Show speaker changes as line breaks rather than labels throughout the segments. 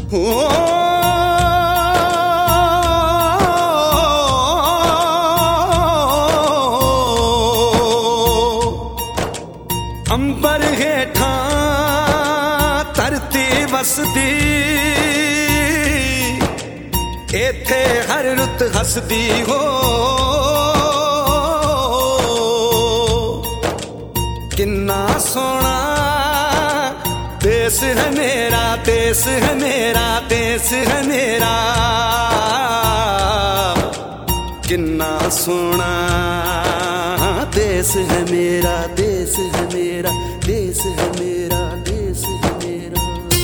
अंबर हेठा धरती वसदी, इथे हर रुत हसदी हो। किन्ना सोना देश है मेरा, देश है मेरा, देश है मेरा। किन्ना सोना देश है मेरा, देश है मेरा, देश है मेरा, देश है मेरा।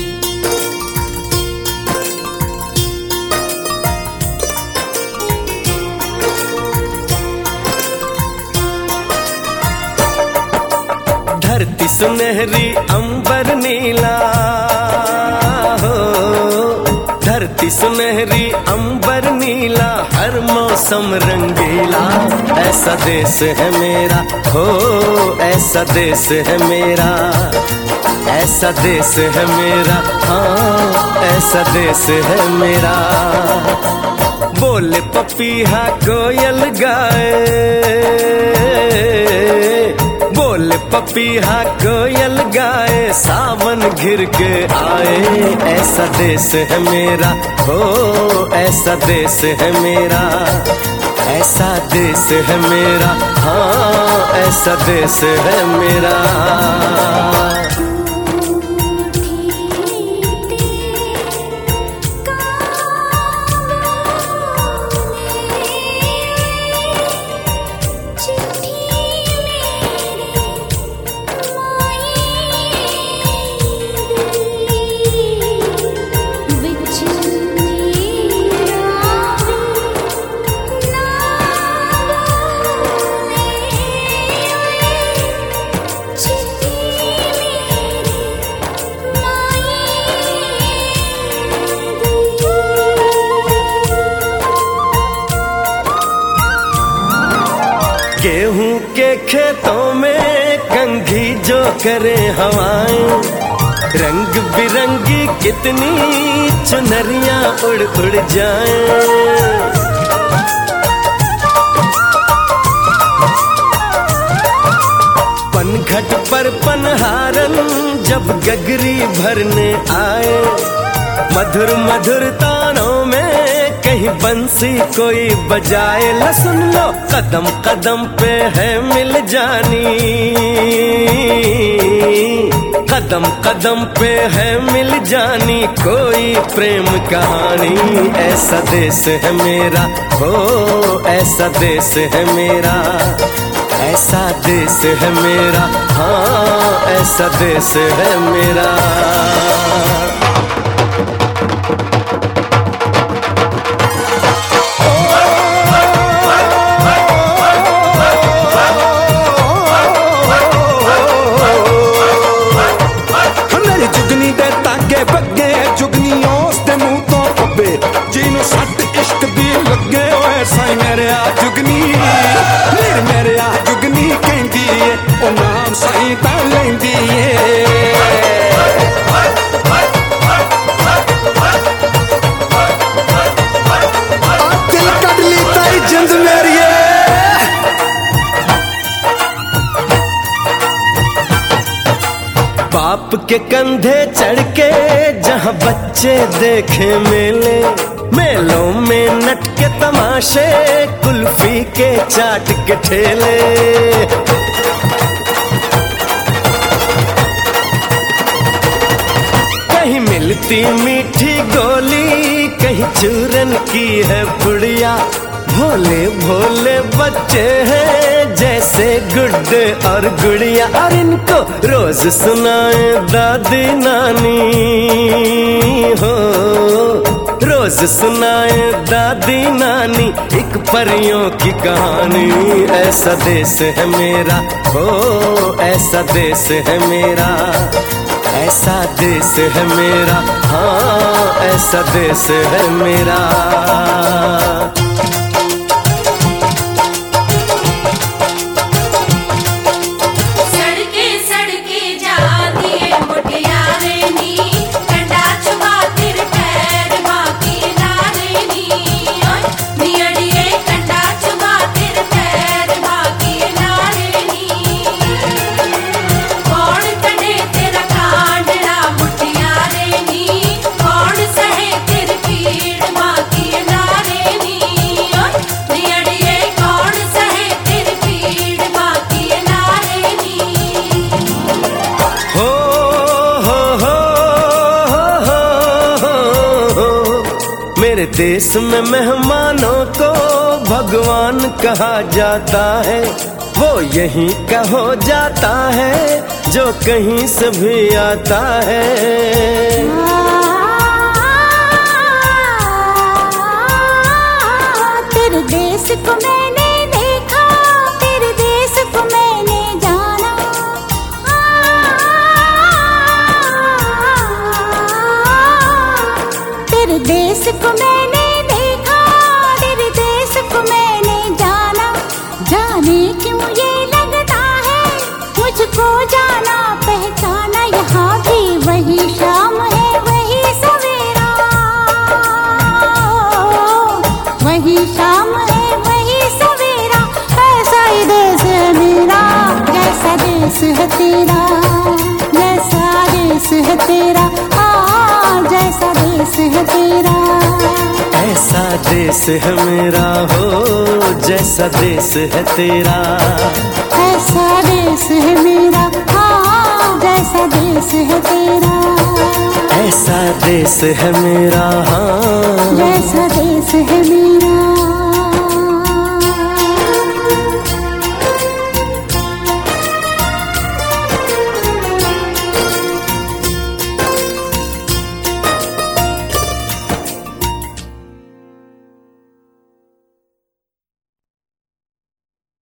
धरती सुनहरी अंबर नीला हो, धरती सुनहरी अंबर नीला, हर मौसम रंगीला। ऐसा देश है मेरा हो, ऐसा देश है मेरा, ऐसा देश है मेरा, हाँ ऐसा देश है मेरा। बोले पपीहा कोयल गाए, बोले पपीहा कोयल गाए, सावन घिर के आए। ऐसा देश है मेरा हो, ऐसा देश है मेरा, ऐसा देश है मेरा, हाँ ऐसा देश है मेरा। गेहूं के खेतों में कंघी जो करे हवाएं, रंग बिरंगी कितनी चुनरियां उड़ उड़ जाएं। पनघट पर पनहारन जब गगरी भरने आए, मधुर मधुर तानों में कहीं बंसी कोई बजाए। ला सुन लो कदम कदम पे है मिल जानी, कदम कदम पे है मिल जानी कोई प्रेम कहानी। ऐसा देश है मेरा हो, ऐसा देश है मेरा, ऐसा देश है मेरा, हाँ ऐसा देश है मेरा।
जिन्हों सट इश्क दी लगे होए साई मेरे आ जुगनी, मेरे आ जुगनी कहंदी है ओ नाम साई ता लैंदी है। दिल कट ली ताई जिंद मेरी
बाप के कंधे चढ़ के जहाँ बच्चे देखे मेले, मेलों में नट के तमाशे, कुल्फी के चाट के ठेले। कहीं मिलती मीठी गोली, कहीं चूरन की है पुड़िया। भोले भोले बच्चे हैं जैसे गुड्डे और गुड़िया, और इनको रोज सुनाए दादी नानी हो, रोज सुनाए दादी नानी एक परियों की कहानी। ऐसा देश है मेरा हो, ऐसा देश है मेरा, ऐसा देश है मेरा, हाँ ऐसा देश है मेरा।
सड़के जाती है मुटियारे नी, कंडा चुबा तिर
मेरे देश में मेहमानों को भगवान कहा जाता है, वो यहीं का हो जाता है जो कहीं से भी आता है।
तेरे देश को मैंने देखा, तेरे देश को मैंने जाना, तेरे देश को मैंने देखा, तेरे देश को मैंने जाना। जाने क्यों ये लगता है मुझको जाना पहचाना, यहाँ भी वही शाम है वही सवेरा, वही शाम है वही सवेरा। ऐसा ही देश है मेरा, जैसा देश है तेरा, जैसा देश है तेरा, जैसा देश है तेरा।
ऐसा देश है मेरा हो जैसा देश है तेरा,
ऐसा देश है मेरा, जैसा देश है तेरा,
ऐसा देश है मेरा, हाँ
जैसा